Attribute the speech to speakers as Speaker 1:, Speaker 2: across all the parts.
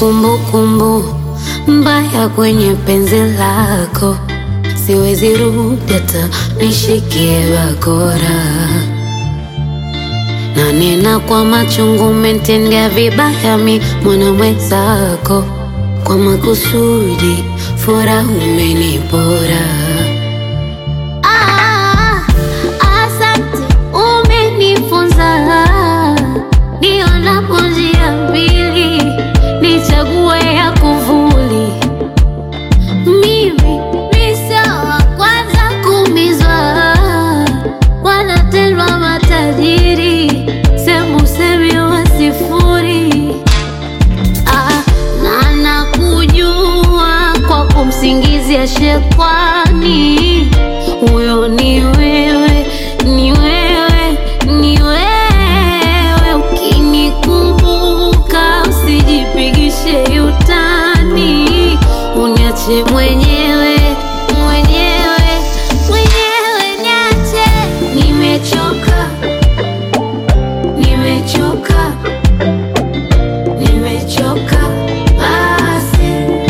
Speaker 1: kumbukumbu mbaya kwenye penzi lako, siwezi rudi hata nishikie bakora. Na nena kwa machungu, umenitendea vibaya mi mwana mwenzako, kwa makusudi furaha umenipora. Asante umenifunza, nionapo njia mbili nichague ya kuvuli. Mimi misawa kwanza kumizwa, wanatendwa matajiri, semi wa sifuri. Na nakujua kwa kumsingizia shekwani, huyo ni wewe, ni wewe, ni wewe. Ukinikumbuka usijipigishe utani, uniache mwenyewe, mwenyewe, mwenyewe niache. Nimechoka, nimechoka, nimechoka basi.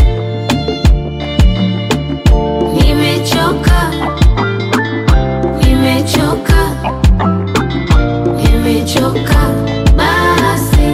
Speaker 1: Nimechoka, nimechoka, nimechoka basi.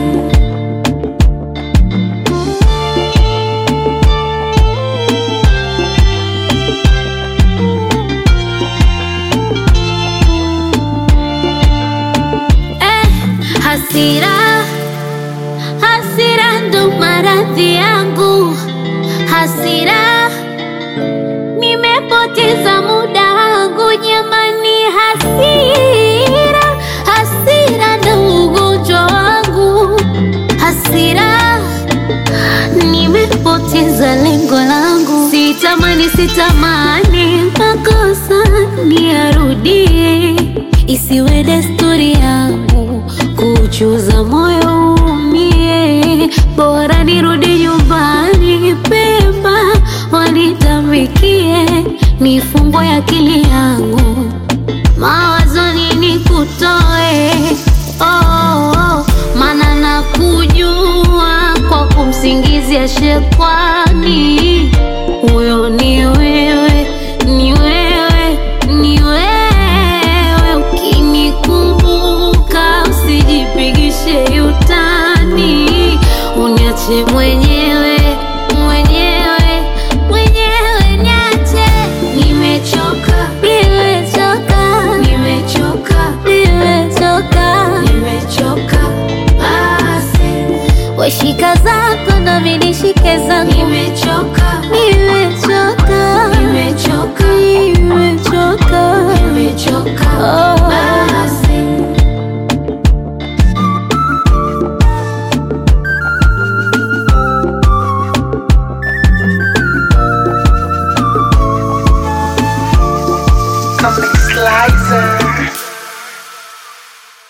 Speaker 1: Hasira, hasira ndo maradhi yangu. Hasira, nimepoteza muda wangu jamani. Hasira, hasira ndo ugonjwa wangu. Hasira, nimepoteza lengo langu. Sitamani, sitamani makosa niyarudie, isiwe desturi yangu kuchuza moyo umie. Bora nirudi nyumbani pema, wanitamikie, nifungwe akili yangu, mawazoni nikutoe. Mana nakujua kwa kumsingizia shekwani, huyo ni wewe, ni wewe, ni wewe. Ukinikumbuka usijipigishe utani, uniache mwenyewe, mwenyewe, mwenyewe niache. Nimechoka, nimechoka, nimechoka, nimechoka, nimechoka basi. Weshika zako na mimi nishike zangu. Nimechoka, nimechoka, nimechoka, nimechoka, nimechoka.